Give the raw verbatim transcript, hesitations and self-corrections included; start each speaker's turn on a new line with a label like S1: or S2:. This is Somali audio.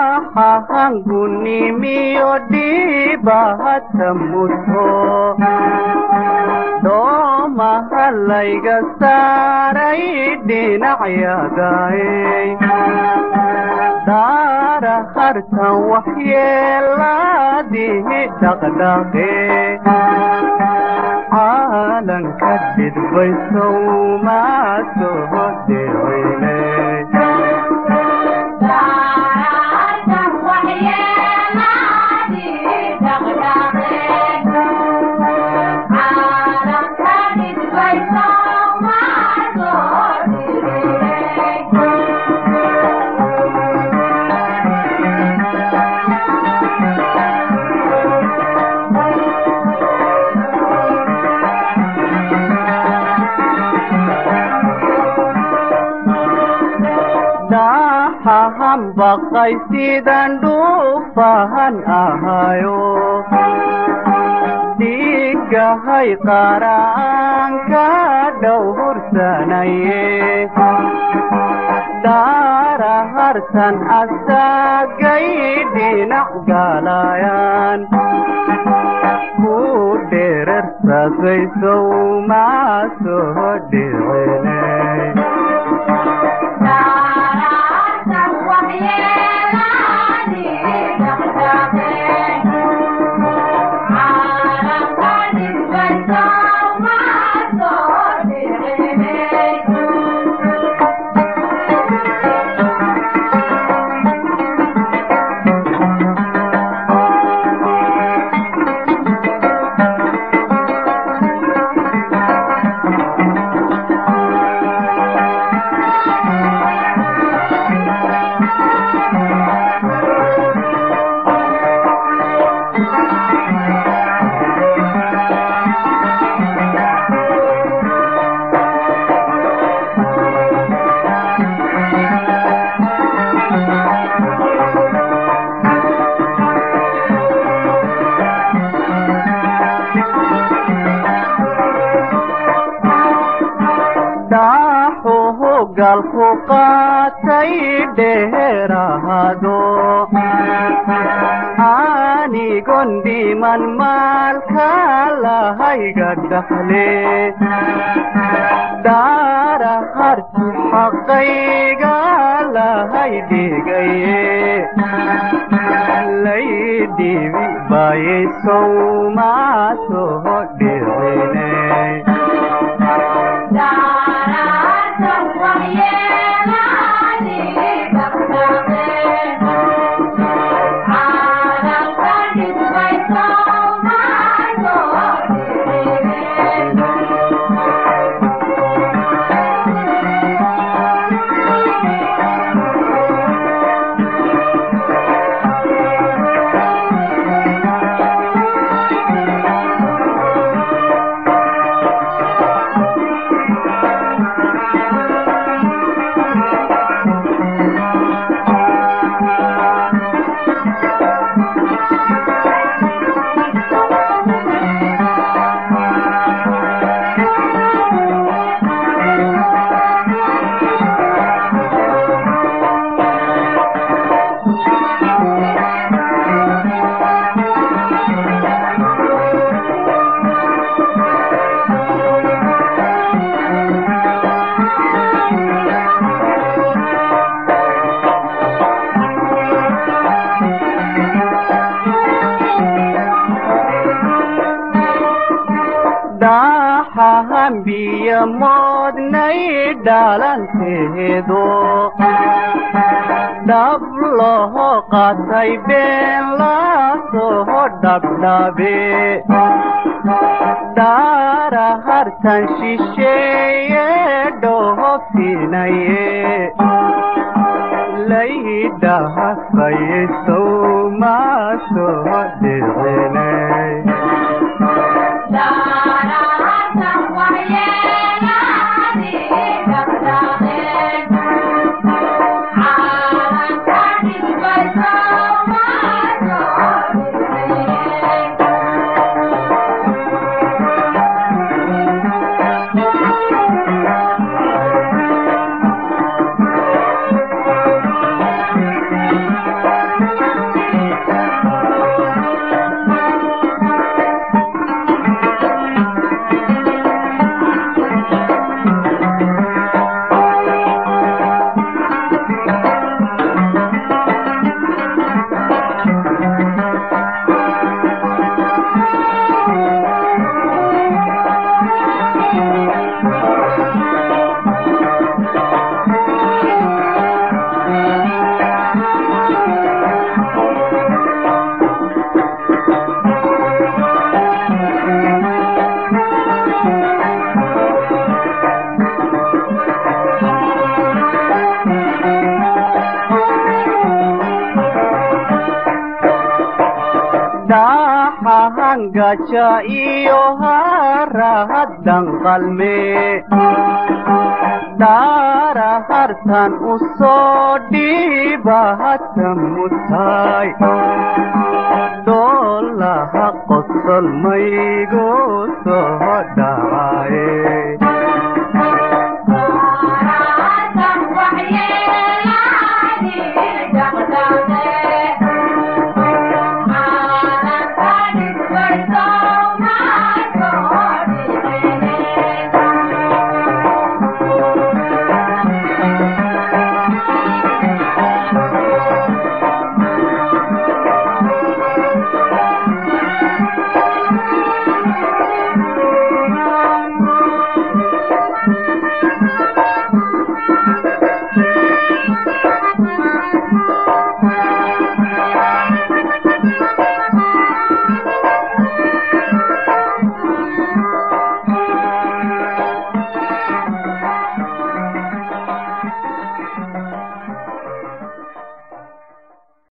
S1: hangunimiyo dhibahata mudho doomahalayga saaray dhinacyadaay daara hartan waxyeelaadihi dhaqdhaqe caalanka dhidbaysow maa soo dhicine baqay sidaan dhuufahan ahayo dhiigahay qaraanka dhowrsanaye daara hartan asagay dhinac galayaan ku dherarsadaysow maa soo dhicine galku qaatay dheeraado anigon dhiman maalka lahayga dhaxle daara harti xaqayga lahay dhigaye laydhibi bayaysow maa soo dhicine biya moodnay dhalanteedo dhab loo qaatay been la soo dhabdhabe daara hartan shisheeye dhoofinaye laydhahafaysow maa soo dhicine dhaxahan gaja iyo harahadan qalme daara hartan u soo dhiiba hata mutay doolaha qosol maygu soo dhacaye